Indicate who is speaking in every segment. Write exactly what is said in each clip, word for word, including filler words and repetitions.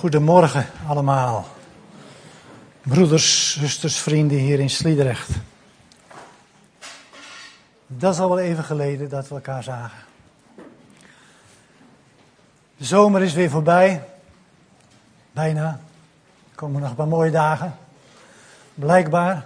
Speaker 1: Goedemorgen allemaal. Broeders, zusters, vrienden hier in Sliedrecht. Dat is al wel even geleden dat we elkaar zagen. De zomer is weer voorbij. Bijna. Er komen nog een paar mooie dagen. Blijkbaar.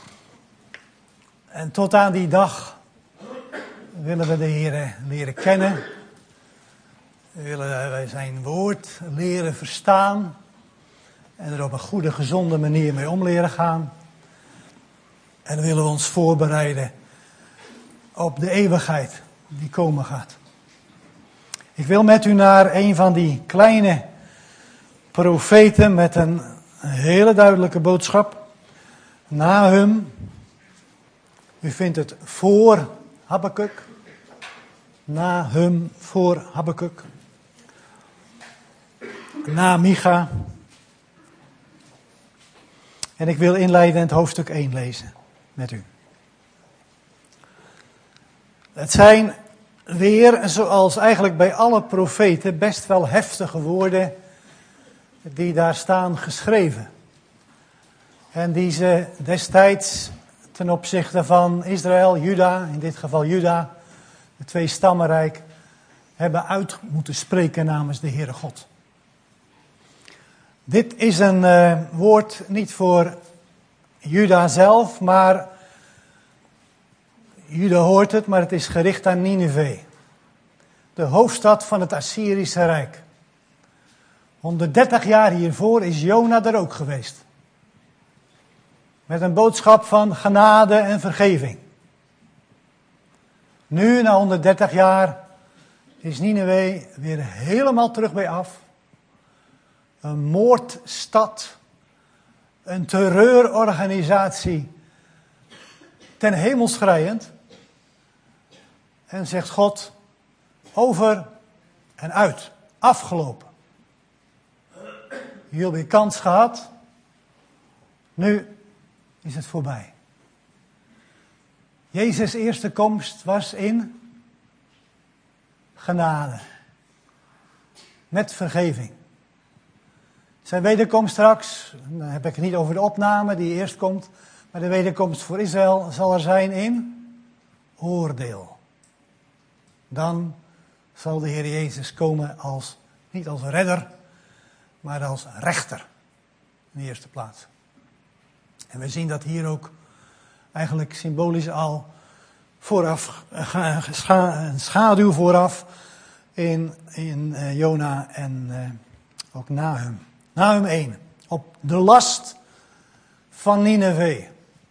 Speaker 1: En tot aan die dag willen we de Heer leren kennen. We willen zijn woord leren verstaan. En er op een goede, gezonde manier mee om leren gaan. En dan willen we ons voorbereiden op de eeuwigheid die komen gaat. Ik wil met u naar een van die kleine profeten met een hele duidelijke boodschap. Nahum. U vindt het voor Habakuk. Nahum voor Habakuk. Na Micha. En ik wil inleidend hoofdstuk één lezen met u. Het zijn weer, zoals eigenlijk bij alle profeten, best wel heftige woorden die daar staan geschreven. En die ze destijds ten opzichte van Israël, Juda, in dit geval Juda, de twee stammenrijk, hebben uit moeten spreken namens de Heere God. Dit is een uh, woord niet voor Juda zelf, maar Juda hoort het, maar het is gericht aan Nineve. De hoofdstad van het Assyrische Rijk. honderddertig jaar hiervoor is Jona er ook geweest. Met een boodschap van genade en vergeving. Nu, na honderddertig jaar, is Nineve weer helemaal terug bij af. Een moordstad, een terreurorganisatie, ten hemel schreiend. En zegt God, over en uit, afgelopen. Jullie hebben kans gehad, nu is het voorbij. Jezus' eerste komst was in genade, met vergeving. Zijn wederkomst straks, dan heb ik het niet over de opname die eerst komt, maar de wederkomst voor Israël zal er zijn in oordeel. Dan zal de Heer Jezus komen als, niet als redder, maar als rechter in de eerste plaats. En we zien dat hier ook eigenlijk symbolisch al vooraf, een schaduw vooraf in, in uh, Jona en uh, ook Nahum. Nahum één, op de last van Nineve.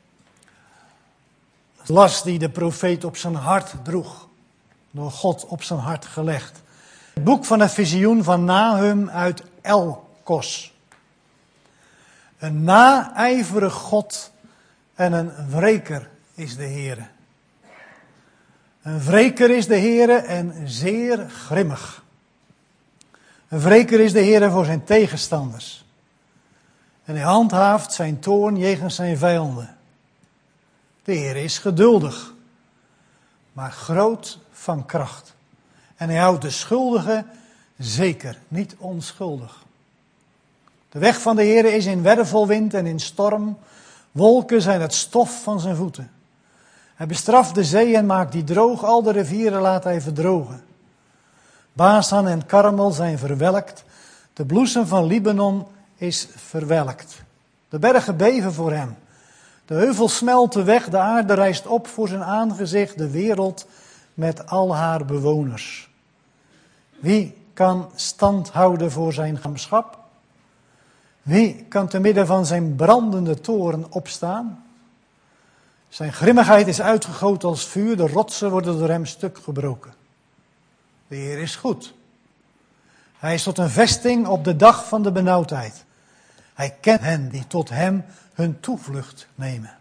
Speaker 1: De last die de profeet op zijn hart droeg, door God op zijn hart gelegd. Het boek van het visioen van Nahum uit Elkos. Een naijverig God en een wreker is de Heere. Een wreker is de Heere en zeer grimmig. Een wreker is de Heere voor zijn tegenstanders. En hij handhaaft zijn toorn jegens zijn vijanden. De Heere is geduldig, maar groot van kracht. En hij houdt de schuldige zeker niet onschuldig. De weg van de Heere is in wervelwind en in storm. Wolken zijn het stof van zijn voeten. Hij bestraft de zee en maakt die droog. Al de rivieren laat hij verdrogen. Basan en Karmel zijn verwelkt. De bloesem van Libanon is verwelkt. De bergen beven voor hem. De heuvels smelten weg. De aarde rijst op voor zijn aangezicht. De wereld met al haar bewoners. Wie kan stand houden voor zijn gramschap? Wie kan te midden van zijn brandende toren opstaan? Zijn grimmigheid is uitgegoten als vuur. De rotsen worden door hem stuk gebroken. De Heer is goed. Hij is tot een vesting op de dag van de benauwdheid. Hij kent hen die tot hem hun toevlucht nemen.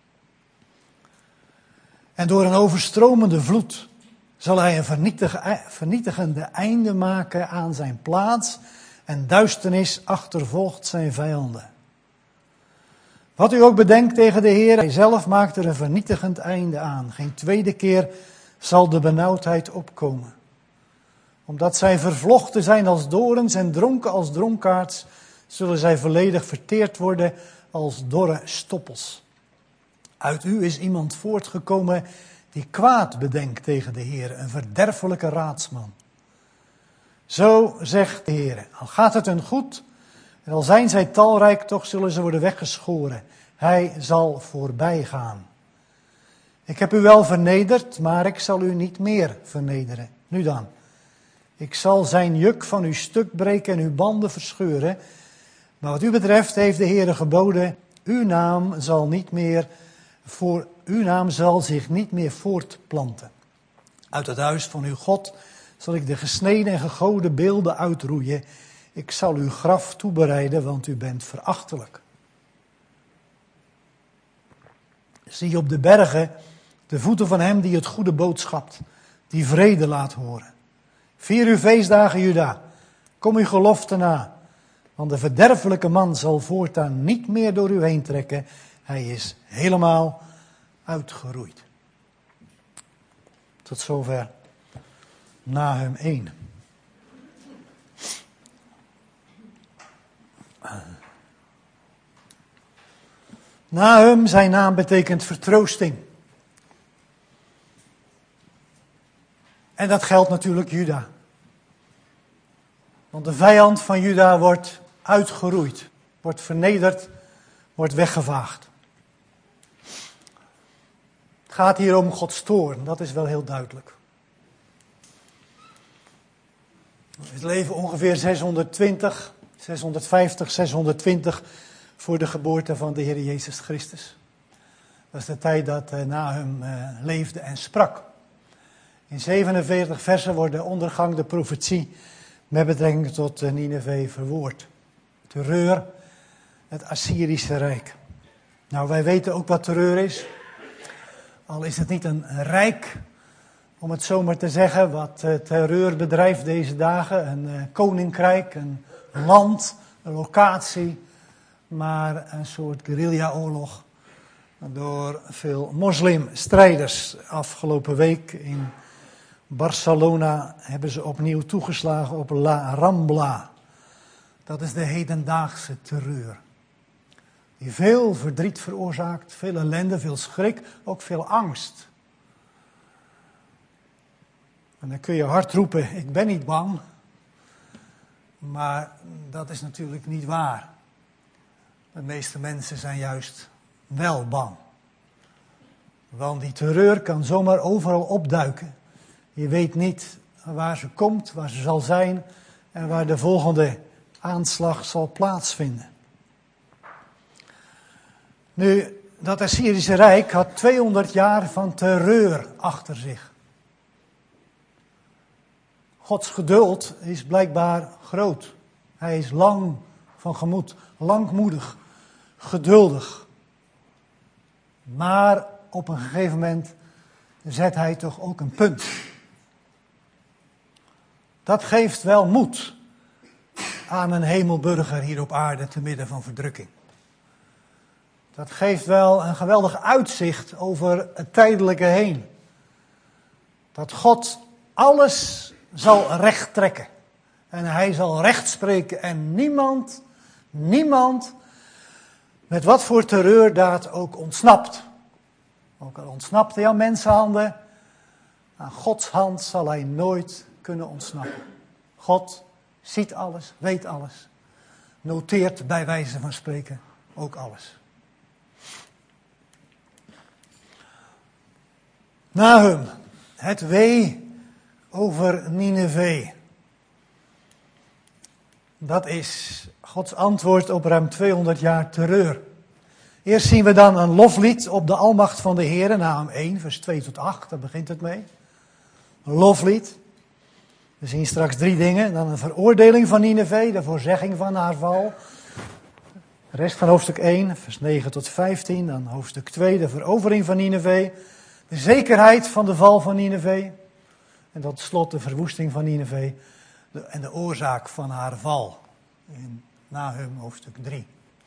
Speaker 1: En door een overstromende vloed zal hij een vernietigende einde maken aan zijn plaats. En duisternis achtervolgt zijn vijanden. Wat u ook bedenkt tegen de Heer, hij zelf maakt er een vernietigend einde aan. Geen tweede keer zal de benauwdheid opkomen. Omdat zij vervlochten zijn als dorens en dronken als dronkaards, zullen zij volledig verteerd worden als dorre stoppels. Uit u is iemand voortgekomen die kwaad bedenkt tegen de Heer, een verderfelijke raadsman. Zo zegt de Heer, al gaat het hun goed, en al zijn zij talrijk, toch zullen ze worden weggeschoren. Hij zal voorbij gaan. Ik heb u wel vernederd, maar ik zal u niet meer vernederen. Nu dan, ik zal zijn juk van uw stuk breken en uw banden verscheuren. Maar wat u betreft heeft de Heer geboden, uw naam zal niet meer voor uw naam zal zich niet meer voortplanten. Uit het huis van uw God zal ik de gesneden en gegoden beelden uitroeien. Ik zal uw graf toebereiden, want u bent verachtelijk. Zie op de bergen de voeten van hem die het goede boodschapt, die vrede laat horen. Vier uw feestdagen, Juda, kom uw gelofte na. Want de verderfelijke man zal voortaan niet meer door u heen trekken. Hij is helemaal uitgeroeid. Tot zover Nahum één. Nahum, zijn naam betekent vertroosting. En dat geldt natuurlijk Juda. Want de vijand van Juda wordt uitgeroeid, wordt vernederd, wordt weggevaagd. Het gaat hier om Gods toorn, dat is wel heel duidelijk. We leven ongeveer zeshonderdtwintig, zeshonderdvijftig, zeshonderdtwintig voor de geboorte van de Heer Jezus Christus. Dat is de tijd dat Nahum uh, leefde en sprak. In zevenenveertig versen wordt de ondergang, de profetie, met betrekking tot Nineve verwoord. Terreur, het Assyrische Rijk. Nou, wij weten ook wat terreur is. Al is het niet een rijk, om het zo maar te zeggen, wat uh, terreur bedrijft deze dagen. Een uh, koninkrijk, een land, een locatie, maar een soort guerrilla-oorlog door veel moslimstrijders. Afgelopen week in Barcelona hebben ze opnieuw toegeslagen op La Rambla. Dat is de hedendaagse terreur. Die veel verdriet veroorzaakt, veel ellende, veel schrik, ook veel angst. En dan kun je hard roepen, ik ben niet bang. Maar dat is natuurlijk niet waar. De meeste mensen zijn juist wel bang. Want die terreur kan zomaar overal opduiken. Je weet niet waar ze komt, waar ze zal zijn en waar de volgende aanslag zal plaatsvinden. Nu, dat Assyrische Rijk had tweehonderd jaar van terreur achter zich. Gods geduld is blijkbaar groot. Hij is lang van gemoed, langmoedig, geduldig. Maar op een gegeven moment zet hij toch ook een punt. Dat geeft wel moed aan een hemelburger hier op aarde te midden van verdrukking. Dat geeft wel een geweldig uitzicht over het tijdelijke heen. Dat God alles zal recht trekken. En hij zal recht spreken en niemand, niemand, met wat voor terreurdaad ook ontsnapt. Ook al ontsnapt hij aan mensenhanden, aan Gods hand zal hij nooit kunnen ontsnappen. God ziet alles, weet alles, noteert bij wijze van spreken ook alles. Nahum, het wee over Nineve. Dat is Gods antwoord op ruim tweehonderd jaar terreur. Eerst zien we dan een loflied op de almacht van de Heer, Nahum één, vers twee tot acht, daar begint het mee. Een loflied. We zien straks drie dingen. Dan een veroordeling van Nineve, de voorzegging van haar val. De rest van hoofdstuk één, vers negen tot vijftien. Dan hoofdstuk twee, de verovering van Nineve. De zekerheid van de val van Nineve. En tot slot de verwoesting van Nineve. En de oorzaak van haar val. In Nahum hoofdstuk drie.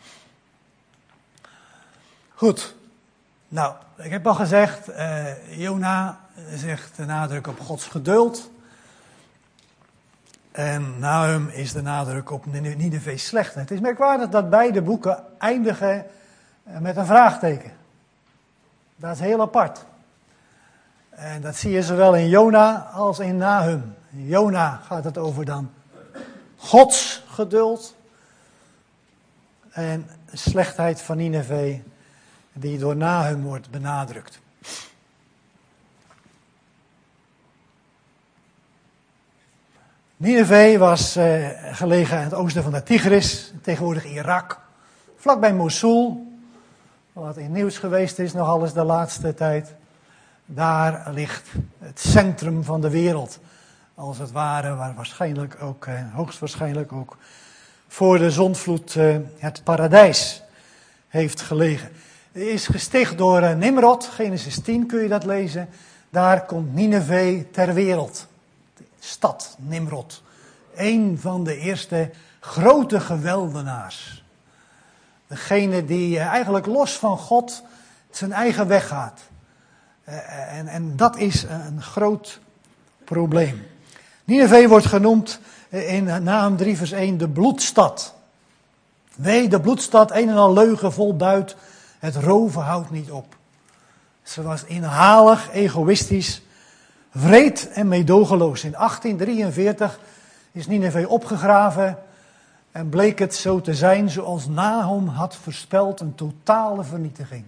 Speaker 1: Goed. Nou, ik heb al gezegd, uh, Jona zegt de nadruk op Gods geduld. En Nahum is de nadruk op Nineve's slechtheid. Het is merkwaardig dat beide boeken eindigen met een vraagteken. Dat is heel apart. En dat zie je zowel in Jona als in Nahum. In Jona gaat het over dan Gods geduld en de slechtheid van Nineve die door Nahum wordt benadrukt. Nineve was uh, gelegen in het oosten van de Tigris, tegenwoordig Irak, vlakbij Mosul, wat in nieuws geweest is nogal eens de laatste tijd. Daar ligt het centrum van de wereld, als het ware, waar waarschijnlijk ook, uh, hoogstwaarschijnlijk ook voor de zondvloed uh, het paradijs heeft gelegen. Het is gesticht door uh, Nimrod, Genesis tien kun je dat lezen. Daar komt Nineve ter wereld. Stad Nimrod. Een van de eerste grote geweldenaars. Degene die eigenlijk los van God zijn eigen weg gaat. En, en dat is een groot probleem. Nineve wordt genoemd in Nahum drie vers één de bloedstad. Wee, de bloedstad, een en al leugen, vol buit. Het roven houdt niet op. Ze was inhalig, egoïstisch, wreed en meedogenloos. In achttien drieënveertig is Nineve opgegraven en bleek het zo te zijn zoals Nahum had voorspeld, een totale vernietiging.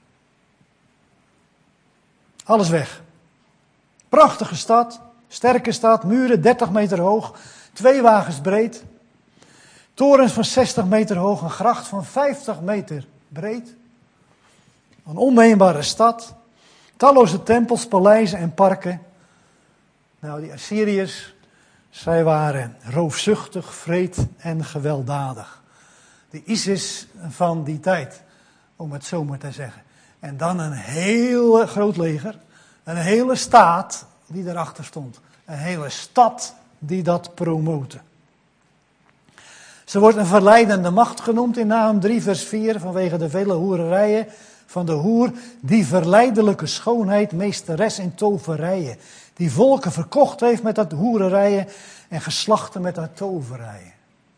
Speaker 1: Alles weg. Prachtige stad, sterke stad, muren dertig meter hoog, twee wagens breed. Torens van zestig meter hoog, een gracht van vijftig meter breed. Een onneembare stad, talloze tempels, paleizen en parken. Nou, die Assyriërs, zij waren roofzuchtig, wreed en gewelddadig. De ISIS van die tijd, om het zo maar te zeggen. En dan een heel groot leger, een hele staat die erachter stond. Een hele stad die dat promote. Ze wordt een verleidende macht genoemd in Nahum drie vers vier vanwege de vele hoererijen van de hoer, die verleidelijke schoonheid, meesteres in toverijen. Die volken verkocht heeft met dat hoererijen en geslachten met dat toverijen.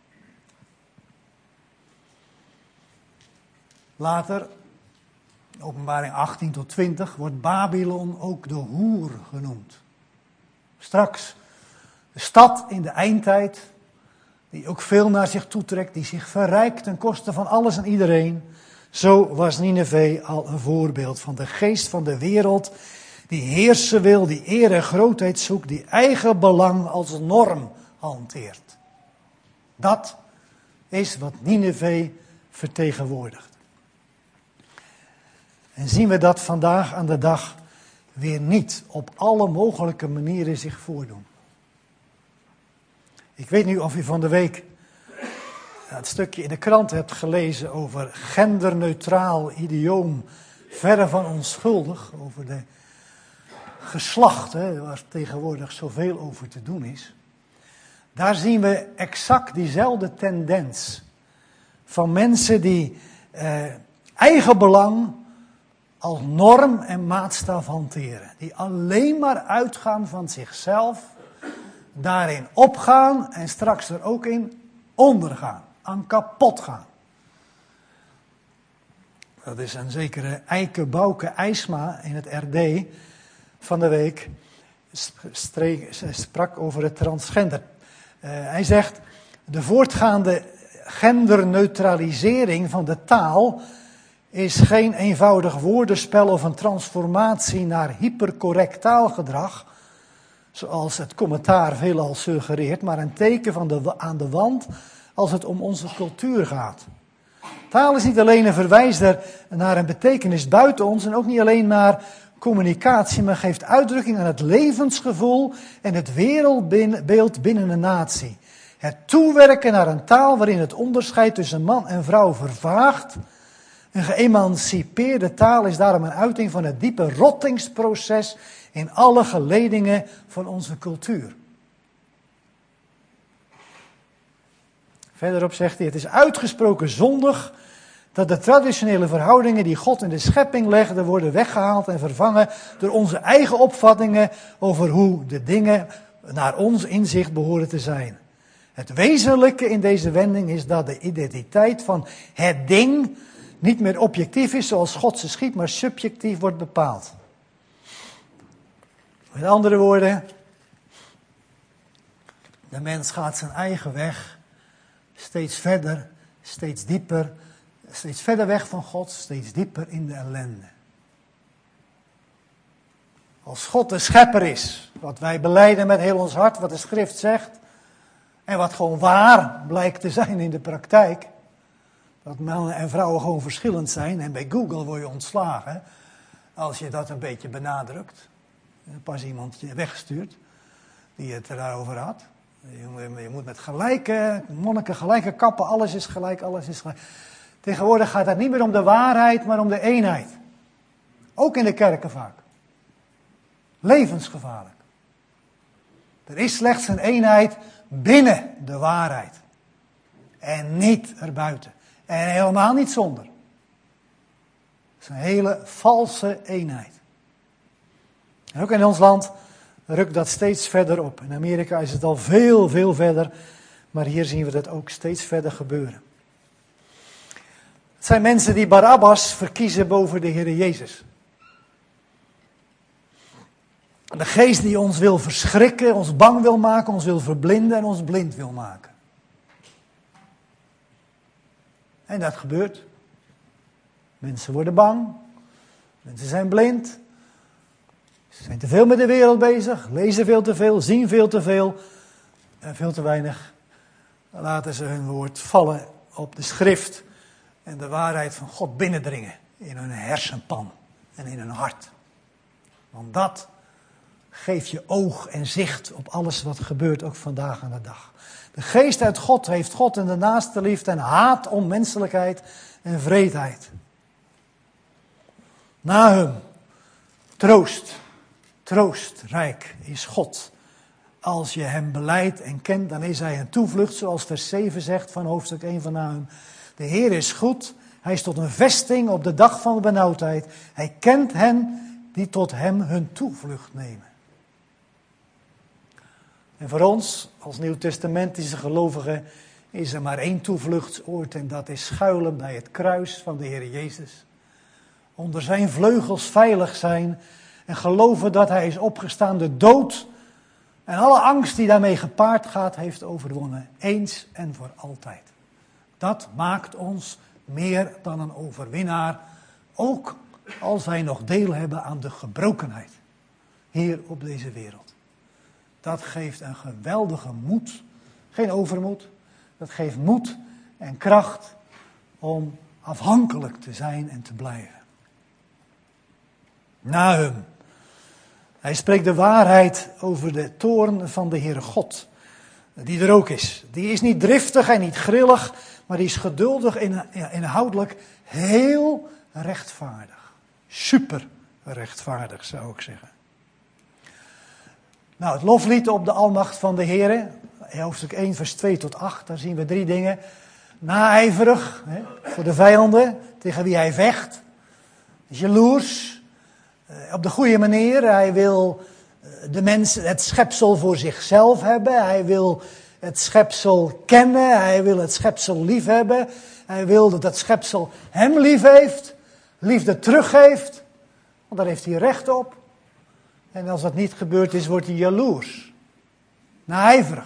Speaker 1: Later, Openbaring achttien tot twintig, wordt Babylon ook de hoer genoemd. Straks de stad in de eindtijd, die ook veel naar zich toetrekt, die zich verrijkt ten koste van alles en iedereen. Zo was Nineve al een voorbeeld van de geest van de wereld, die heersen wil, die eer en grootheid zoekt, die eigen belang als norm hanteert. Dat is wat Nineve vertegenwoordigt. En zien we dat vandaag aan de dag weer niet op alle mogelijke manieren zich voordoen. Ik weet niet of u van de week het stukje in de krant hebt gelezen over genderneutraal idioom, verre van onschuldig, over de geslachten, waar tegenwoordig zoveel over te doen is. Daar zien we exact diezelfde tendens van mensen die eh, eigen belang als norm en maatstaf hanteren. Die alleen maar uitgaan van zichzelf, daarin opgaan en straks er ook in ondergaan, aan kapot gaan. Dat is een zekere Eike Bouke IJsma in het R D van de week, sprak over het transgender. Uh, hij zegt, de voortgaande genderneutralisering van de taal is geen eenvoudig woordenspel of een transformatie naar hypercorrect taalgedrag, zoals het commentaar veelal suggereert, maar een teken van de, aan de wand als het om onze cultuur gaat. Taal is niet alleen een verwijzer naar een betekenis buiten ons en ook niet alleen naar communicatie, maar geeft uitdrukking aan het levensgevoel en het wereldbeeld binnen een natie. Het toewerken naar een taal waarin het onderscheid tussen man en vrouw vervaagt. Een geëmancipeerde taal is daarom een uiting van het diepe rottingsproces in alle geledingen van onze cultuur. Verderop zegt hij, het is uitgesproken zondig dat de traditionele verhoudingen die God in de schepping legde worden weggehaald en vervangen door onze eigen opvattingen over hoe de dingen naar ons inzicht behoren te zijn. Het wezenlijke in deze wending is dat de identiteit van het ding niet meer objectief is zoals God ze schiep, maar subjectief wordt bepaald. Met andere woorden, de mens gaat zijn eigen weg, steeds verder, steeds dieper, steeds verder weg van God, steeds dieper in de ellende. Als God de schepper is, wat wij belijden met heel ons hart, wat de schrift zegt, en wat gewoon waar blijkt te zijn in de praktijk, dat mannen en vrouwen gewoon verschillend zijn, en bij Google word je ontslagen als je dat een beetje benadrukt. Er is pas iemand weggestuurd die het erover had. Je moet met gelijke monniken, gelijke kappen, alles is gelijk, alles is gelijk. Tegenwoordig gaat het niet meer om de waarheid, maar om de eenheid. Ook in de kerken vaak. Levensgevaarlijk. Er is slechts een eenheid binnen de waarheid. En niet erbuiten. En helemaal niet zonder. Het is een hele valse eenheid. En ook in ons land rukt dat steeds verder op. In Amerika is het al veel, veel verder. Maar hier zien we dat ook steeds verder gebeuren. Het zijn mensen die Barabbas verkiezen boven de Heer Jezus. De geest die ons wil verschrikken, ons bang wil maken, ons wil verblinden en ons blind wil maken. En dat gebeurt. Mensen worden bang. Mensen zijn blind. Ze zijn te veel met de wereld bezig, lezen veel te veel, zien veel te veel en veel te weinig. Dan laten ze hun woord vallen op de schrift en de waarheid van God binnendringen in hun hersenpan en in hun hart. Want dat geeft je oog en zicht op alles wat gebeurt, ook vandaag aan de dag. De geest uit God heeft God en de naaste lief en haat onmenselijkheid en wreedheid. Nahum, troost. Troostrijk is God. Als je hem belijdt en kent, dan is hij een toevlucht, zoals vers zeven zegt van hoofdstuk één van Nahum. De Heer is goed, hij is tot een vesting op de dag van de benauwdheid. Hij kent hen die tot hem hun toevlucht nemen. En voor ons, als nieuwtestamentische gelovigen, is er maar één toevluchtsoord en dat is schuilen bij het kruis van de Heer Jezus. Onder zijn vleugels veilig zijn en geloven dat hij is opgestaan, de dood en alle angst die daarmee gepaard gaat, heeft overwonnen. Eens en voor altijd. Dat maakt ons meer dan een overwinnaar, ook als wij nog deel hebben aan de gebrokenheid hier op deze wereld. Dat geeft een geweldige moed, geen overmoed, dat geeft moed en kracht om afhankelijk te zijn en te blijven. Nahum. Hij spreekt de waarheid over de toorn van de Heere God, die er ook is. Die is niet driftig en niet grillig, maar die is geduldig en inhoudelijk heel rechtvaardig. Super rechtvaardig, zou ik zeggen. Nou, het loflied op de almacht van de Heere, hoofdstuk één, vers twee tot acht, daar zien we drie dingen. Naijverig, hè, voor de vijanden, tegen wie hij vecht. Jaloers. Op de goede manier, hij wil de mens, het schepsel voor zichzelf hebben. Hij wil het schepsel kennen, hij wil het schepsel lief hebben. Hij wil dat het schepsel hem lief heeft, liefde teruggeeft. Want daar heeft hij recht op. En als dat niet gebeurd is, wordt hij jaloers. Naijverig.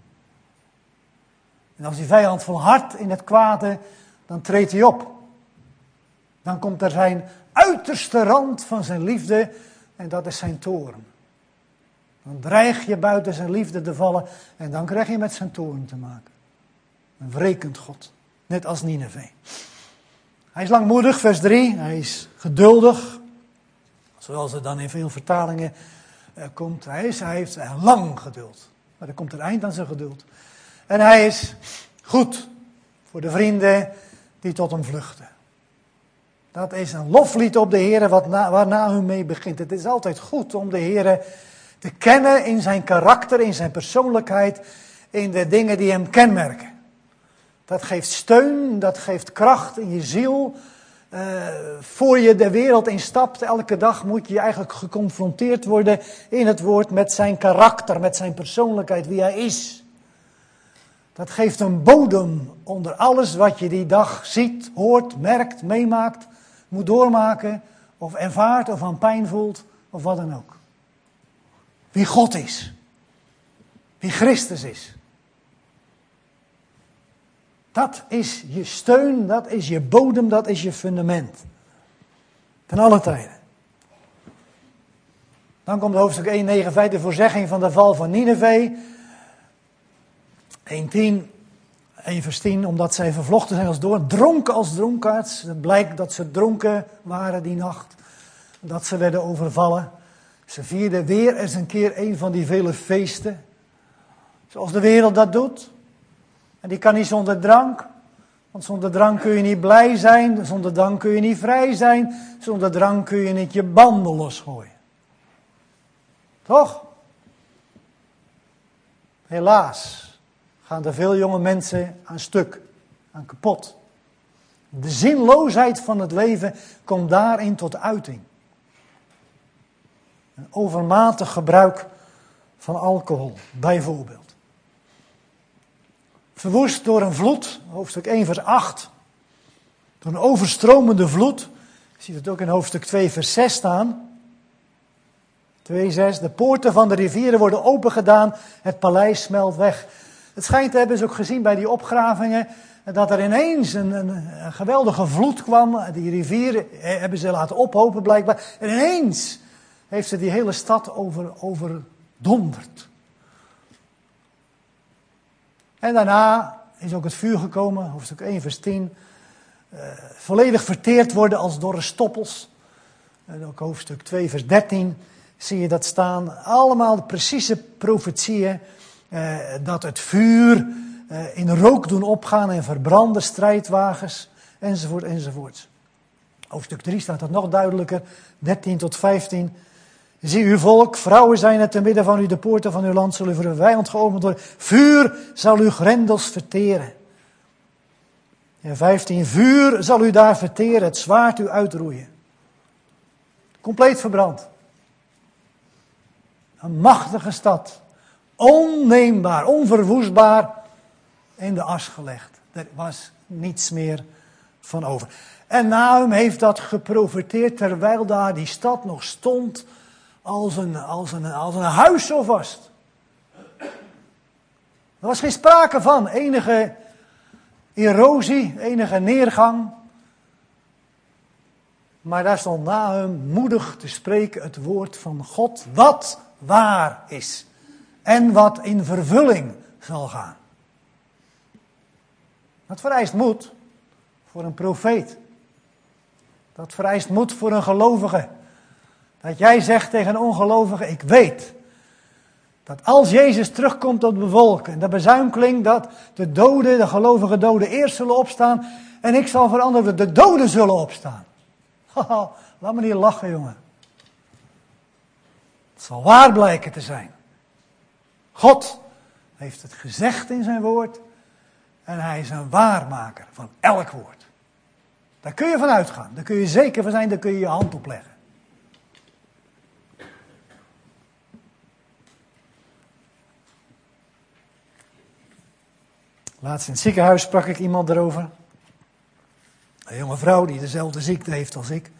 Speaker 1: En als die vijand volhardt in het kwade, dan treedt hij op. Dan komt er zijn uiterste rand van zijn liefde en dat is zijn toorn. Dan dreig je buiten zijn liefde te vallen en dan krijg je met zijn toorn te maken. Een wrekend God, net als Nineve. Hij is langmoedig, vers drie, hij is geduldig, zoals er dan in veel vertalingen uh, komt. Hij, is, hij heeft een lang geduld, maar er komt een eind aan zijn geduld. En hij is goed voor de vrienden die tot hem vluchten. Dat is een loflied op de Heere wat na, waar Nahum mee begint. Het is altijd goed om de Heere te kennen in zijn karakter, in zijn persoonlijkheid, in de dingen die hem kenmerken. Dat geeft steun, dat geeft kracht in je ziel. Uh, voor je de wereld instapt, elke dag moet je eigenlijk geconfronteerd worden in het woord met zijn karakter, met zijn persoonlijkheid, wie hij is. Dat geeft een bodem onder alles wat je die dag ziet, hoort, merkt, meemaakt, moet doormaken, of ervaart, of aan pijn voelt, of wat dan ook. Wie God is. Wie Christus is. Dat is je steun, dat is je bodem, dat is je fundament. Ten alle tijden. Dan komt hoofdstuk één negen vijf, de voorzegging van de val van Nineve. één tien, één vers tien, omdat zij vervlochten zijn als door, dronken als dronkaards. Het blijkt dat ze dronken waren die nacht, dat ze werden overvallen. Ze vierden weer eens een keer een van die vele feesten, zoals de wereld dat doet. En die kan niet zonder drank, want zonder drank kun je niet blij zijn, zonder drank kun je niet vrij zijn, zonder drank kun je niet je banden losgooien. Toch? Helaas gaan er veel jonge mensen aan stuk, aan kapot. De zinloosheid van het leven komt daarin tot uiting. Een overmatig gebruik van alcohol, bijvoorbeeld. Verwoest door een vloed, hoofdstuk één vers acht. Door een overstromende vloed. Je ziet het ook in hoofdstuk twee vers zes staan. twee zes, de poorten van de rivieren worden opengedaan, het paleis smelt weg. Het schijnt te hebben ze ook gezien bij die opgravingen, dat er ineens een, een, een geweldige vloed kwam. Die rivieren hebben ze laten ophopen blijkbaar. En ineens heeft ze die hele stad over, overdonderd. En daarna is ook het vuur gekomen, hoofdstuk één vers tien. Uh, volledig verteerd worden als dorre stoppels. En ook hoofdstuk twee vers dertien zie je dat staan. Allemaal de precieze profetieën. Uh, dat het vuur uh, in rook doen opgaan en verbranden strijdwagens. Enzovoort enzovoort. Hoofdstuk drie staat dat nog duidelijker. dertien tot vijftien. Zie uw volk, vrouwen zijn er te midden van u, de poorten van uw land zullen voor uw vijand geopend worden. Vuur zal uw grendels verteren. En vijftien, vuur zal u daar verteren, het zwaard u uitroeien. Compleet verbrand. Een machtige stad. Onneembaar, onverwoestbaar in de as gelegd. Er was niets meer van over. En Nahum heeft dat geprofeteerd terwijl daar die stad nog stond als een, als een, als een huis zo vast. Er was geen sprake van enige erosie, enige neergang. Maar daar stond Nahum moedig te spreken het woord van God, wat waar is. En wat in vervulling zal gaan. Dat vereist moed voor een profeet. Dat vereist moed voor een gelovige. Dat jij zegt tegen een ongelovige, ik weet dat als Jezus terugkomt op de wolken, en de bezuin klinkt dat de doden, de gelovige doden eerst zullen opstaan en ik zal veranderen, de doden zullen opstaan. Haha, laat me niet lachen, jongen. Het zal waar blijken te zijn. God heeft het gezegd in zijn woord en hij is een waarmaker van elk woord. Daar kun je van uitgaan, daar kun je zeker van zijn, daar kun je je hand op leggen. Laatst in het ziekenhuis sprak ik iemand erover. Een jonge vrouw die dezelfde ziekte heeft als ik.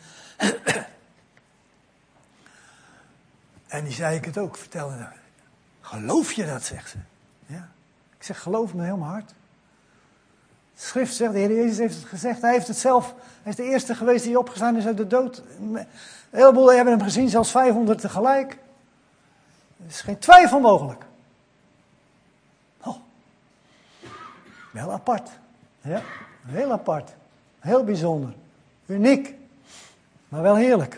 Speaker 1: En die zei ik het ook, vertelde haar. Geloof je dat, zegt ze. Ja. Ik zeg, geloof me heel mijn hart. De schrift zegt, de Heer Jezus heeft het gezegd. Hij heeft het zelf, hij is de eerste geweest die opgestaan is uit de dood. Een heleboel hebben hem gezien, zelfs vijfhonderd tegelijk. Er is geen twijfel mogelijk. Oh. Wel apart. Ja, heel apart. Heel bijzonder. Uniek. Maar wel heerlijk.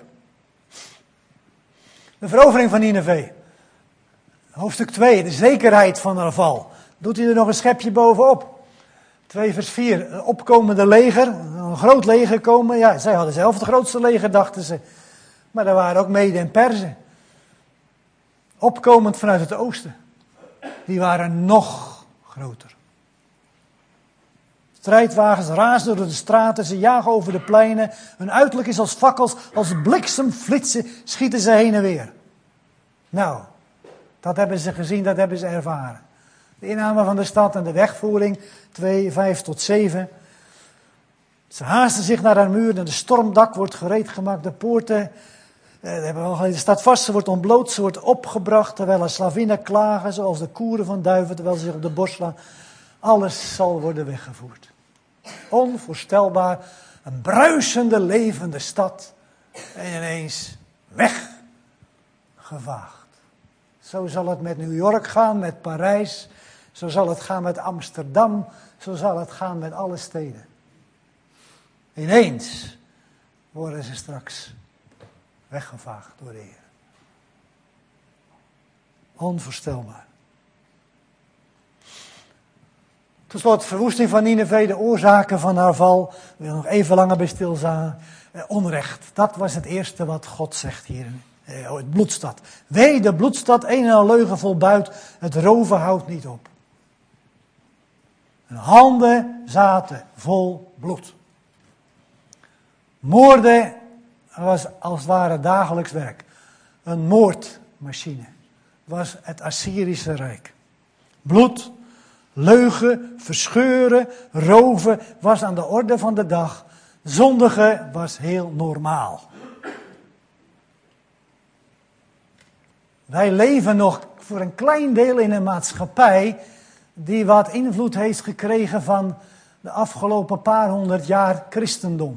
Speaker 1: De verovering van Nineve. Hoofdstuk twee, de zekerheid van haar val. Doet hij er nog een schepje bovenop. twee vers vier, een opkomende leger. Een groot leger komen. Ja, zij hadden zelf het grootste leger, dachten ze. Maar er waren ook Mede en Perzen. Opkomend vanuit het oosten. Die waren nog groter. Strijdwagens razen door de straten, ze jagen over de pleinen. Hun uiterlijk is als fakkels, als bliksemflitsen schieten ze heen en weer. Nou, dat hebben ze gezien, dat hebben ze ervaren. De inname van de stad en de wegvoering, twee, vijf tot zeven. Ze haasten zich naar haar muur en de stormdak wordt gereed gemaakt. De poorten, eh, hebben we al gelezen, staat vast, ze wordt ontbloot, ze wordt opgebracht. Terwijl er slavinnen klagen, zoals de koeren van duiven, terwijl ze zich op de borst slaan. Alles zal worden weggevoerd. Onvoorstelbaar, een bruisende, levende stad. En ineens weggevaagd. Zo zal het met New York gaan, met Parijs. Zo zal het gaan met Amsterdam. Zo zal het gaan met alle steden. Ineens worden ze straks weggevaagd door de Heer. Onvoorstelbaar. Tot slot, verwoesting van Nineve, de oorzaken van haar val. Ik wil nog even langer bij stilstaan. Eh, onrecht, dat was het eerste wat God zegt hier. Eh, het bloedstad. Wee de bloedstad, een en al leugen volbuit. Het roven houdt niet op. Hun handen zaten vol bloed. Moorden was als het ware dagelijks werk. Een moordmachine was het Assyrische Rijk. Bloed, leugen, verscheuren, roven was aan de orde van de dag. Zondigen was heel normaal. Wij leven nog voor een klein deel in een maatschappij die wat invloed heeft gekregen van de afgelopen paar honderd jaar christendom.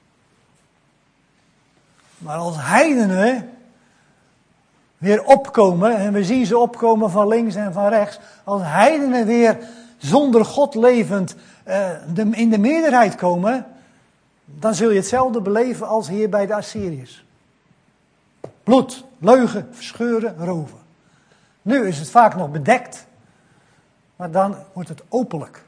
Speaker 1: Maar als heidenen weer opkomen, en we zien ze opkomen van links en van rechts, als heidenen weer zonder God levend uh, de, in de meerderheid komen, dan zul je hetzelfde beleven als hier bij de Assyriërs. Bloed, leugen, verscheuren, roven. Nu is het vaak nog bedekt, maar dan wordt het openlijk.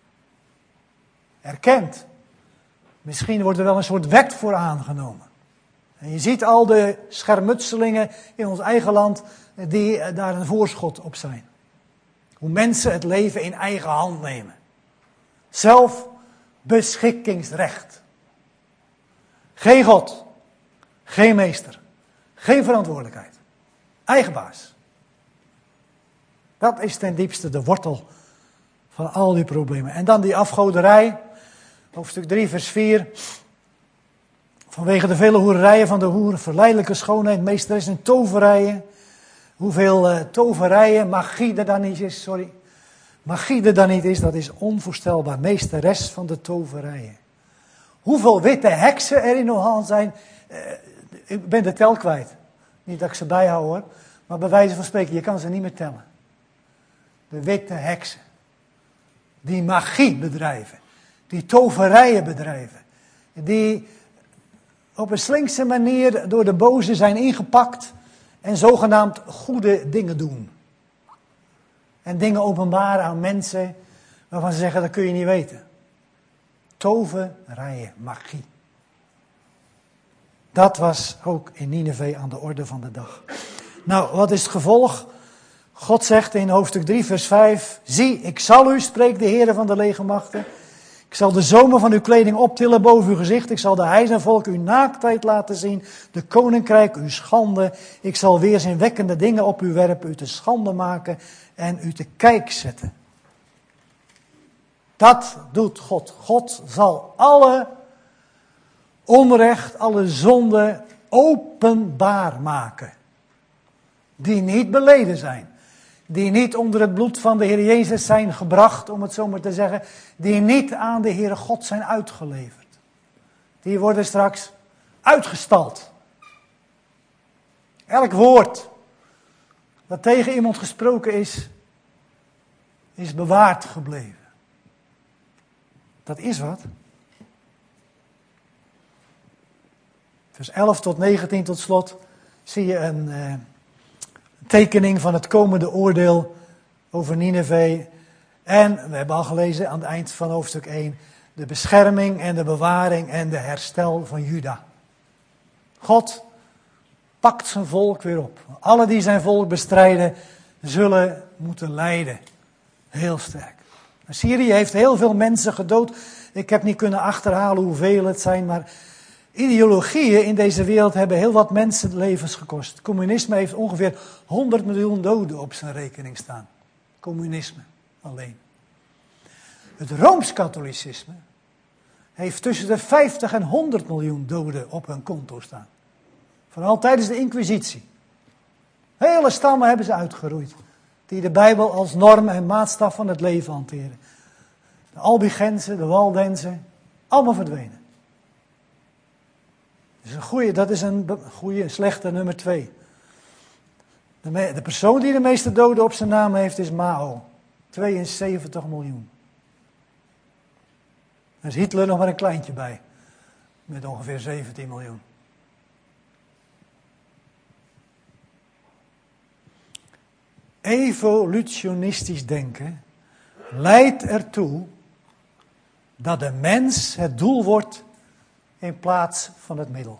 Speaker 1: Erkend. Misschien wordt er wel een soort wet voor aangenomen. En je ziet al de schermutselingen in ons eigen land die daar een voorschot op zijn. Hoe mensen het leven in eigen hand nemen. Zelfbeschikkingsrecht. Geen God. Geen meester. Geen verantwoordelijkheid. Eigen baas. Dat is ten diepste de wortel van al die problemen. En dan die afgoderij. Hoofdstuk drie vers vier. Vanwege de vele hoererijen van de hoeren, verleidelijke schoonheid, meesteres en toverijen. Hoeveel uh, toverijen, magie er dan niet is, sorry. Magie er dan niet is, dat is onvoorstelbaar. Meesteres van de toverijen. Hoeveel witte heksen er in uw hand zijn, uh, ik ben de tel kwijt. Niet dat ik ze bijhoud hoor, maar bij wijze van spreken, je kan ze niet meer tellen. De witte heksen. Die magie bedrijven. Die toverijen bedrijven. Die op een slinkse manier door de boze zijn ingepakt en zogenaamd goede dingen doen. En dingen openbaren aan mensen waarvan ze zeggen, dat kun je niet weten. Toverijen, magie. Dat was ook in Nineve aan de orde van de dag. Nou, wat is het gevolg? God zegt in hoofdstuk drie vers vijf, zie, ik zal u, spreekt de Heere van de legermachten. Ik zal de zomer van uw kleding optillen boven uw gezicht. Ik zal de heidenvolk uw naaktheid laten zien. De koninkrijk uw schande. Ik zal weerzinwekkende dingen op u werpen. U te schande maken en u te kijk zetten. Dat doet God. God zal alle onrecht, alle zonde openbaar maken. Die niet beleden zijn. Die niet onder het bloed van de Heer Jezus zijn gebracht, om het zo maar te zeggen. Die niet aan de Heere God zijn uitgeleverd. Die worden straks uitgestald. Elk woord dat tegen iemand gesproken is, is bewaard gebleven. Dat is wat. Vers elf tot negentien tot slot zie je een uh, tekening van het komende oordeel over Nineve. En we hebben al gelezen aan het eind van hoofdstuk één de bescherming en de bewaring en de herstel van Juda. God pakt zijn volk weer op. Alle die zijn volk bestrijden zullen moeten lijden. Heel sterk. Syrië heeft heel veel mensen gedood. Ik heb niet kunnen achterhalen hoeveel het zijn, maar ideologieën in deze wereld hebben heel wat mensenlevens gekost. Communisme heeft ongeveer honderd miljoen doden op zijn rekening staan. Communisme. alleen. Het Rooms-katholicisme heeft tussen de vijftig en honderd miljoen doden op hun konto staan. Vooral tijdens de Inquisitie. Hele stammen hebben ze uitgeroeid. Die de Bijbel als norm en maatstaf van het leven hanteren. De Albigenzen, de Waldenzen, allemaal verdwenen. Dat is een goede, dat is een goede, slechte nummer twee. De, me, de persoon die de meeste doden op zijn naam heeft is Mao. tweeënzeventig miljoen. Daar is Hitler nog maar een kleintje bij. Met ongeveer zeventien miljoen. Evolutionistisch denken leidt ertoe dat de mens het doel wordt in plaats van het middel.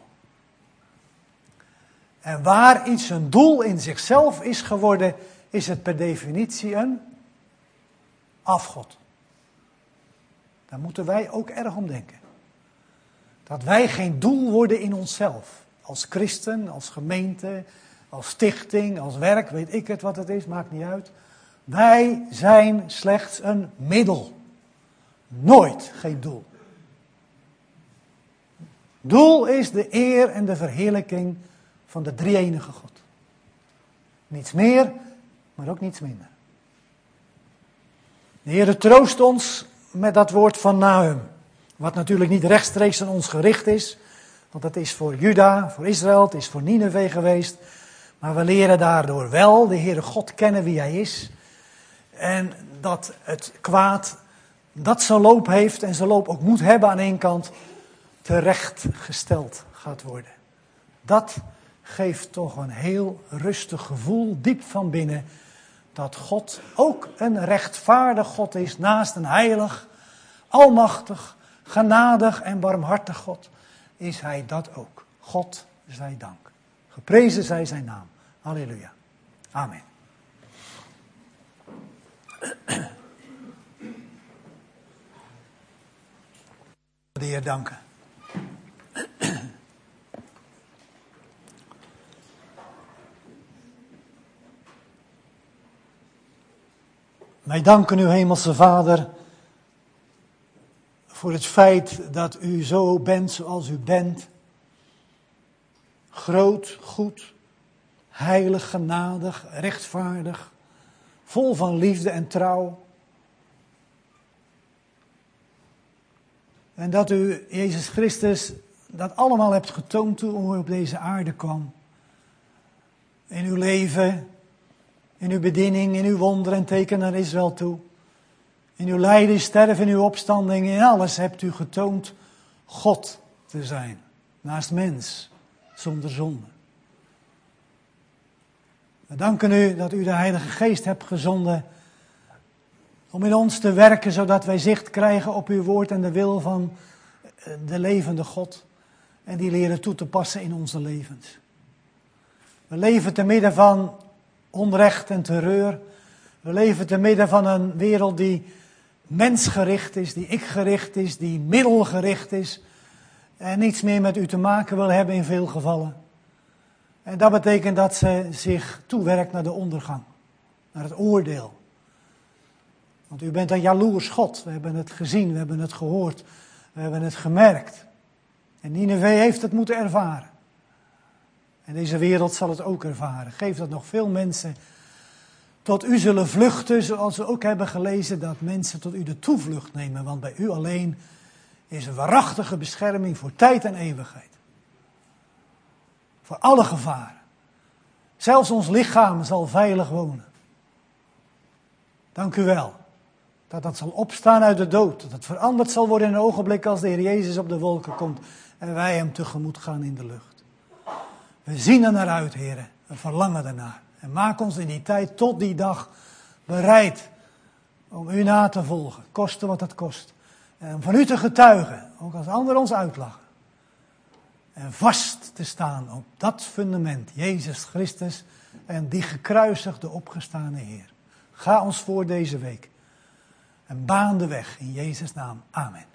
Speaker 1: En waar iets een doel in zichzelf is geworden, is het per definitie een afgod. Daar moeten wij ook erg om denken. Dat wij geen doel worden in onszelf. Als christen, als gemeente, als stichting, als werk, weet ik het wat het is, maakt niet uit. Wij zijn slechts een middel. Nooit geen doel. Doel is de eer en de verheerlijking van de drie-enige God. Niets meer, maar ook niets minder. De Heere troost ons met dat woord van Nahum. Wat natuurlijk niet rechtstreeks aan ons gericht is. Want het is voor Juda, voor Israël, het is voor Nineve geweest. Maar we leren daardoor wel de Heere God kennen wie Hij is. En dat het kwaad dat zijn loop heeft en zijn loop ook moet hebben aan één kant, terechtgesteld gaat worden. Dat geeft toch een heel rustig gevoel diep van binnen. Dat God ook een rechtvaardig God is naast een heilig, almachtig, genadig en barmhartig God. Is Hij dat ook. God zij dank. Geprezen zij zijn naam. Halleluja. Amen. De Heer danken. Wij danken u, Hemelse Vader, voor het feit dat u zo bent zoals u bent. Groot, goed, heilig, genadig, rechtvaardig, vol van liefde en trouw. En dat u, Jezus Christus, dat allemaal hebt getoond toen u op deze aarde kwam. In uw leven, in uw bediening, in uw wonderen en tekenen naar Israël toe. In uw lijden, sterven, in uw opstanding, in alles hebt u getoond God te zijn. Naast mens, zonder zonde. We danken u dat u de Heilige Geest hebt gezonden om in ons te werken, zodat wij zicht krijgen op uw woord en de wil van de levende God. En die leren toe te passen in onze levens. We leven te midden van onrecht en terreur. We leven te midden van een wereld die mensgericht is, die ikgericht is, die middelgericht is. En niets meer met u te maken wil hebben in veel gevallen. En dat betekent dat ze zich toewerkt naar de ondergang, naar het oordeel. Want u bent een jaloers God. We hebben het gezien, we hebben het gehoord, we hebben het gemerkt. En Nineve heeft het moeten ervaren. En deze wereld zal het ook ervaren. Geef dat nog veel mensen tot u zullen vluchten, zoals we ook hebben gelezen, dat mensen tot u de toevlucht nemen. Want bij u alleen is een waarachtige bescherming voor tijd en eeuwigheid. Voor alle gevaren. Zelfs ons lichaam zal veilig wonen. Dank u wel. Dat dat zal opstaan uit de dood. Dat het veranderd zal worden in een ogenblik als de Heer Jezus op de wolken komt. En wij hem tegemoet gaan in de lucht. We zien er naar uit, heren. We verlangen ernaar. En maak ons in die tijd tot die dag bereid om u na te volgen. Koste wat het kost. En om van u te getuigen. Ook als anderen ons uitlachen. En vast te staan op dat fundament. Jezus Christus en die gekruisigde opgestane Heer. Ga ons voor deze week. En baan de weg in Jezus' naam. Amen.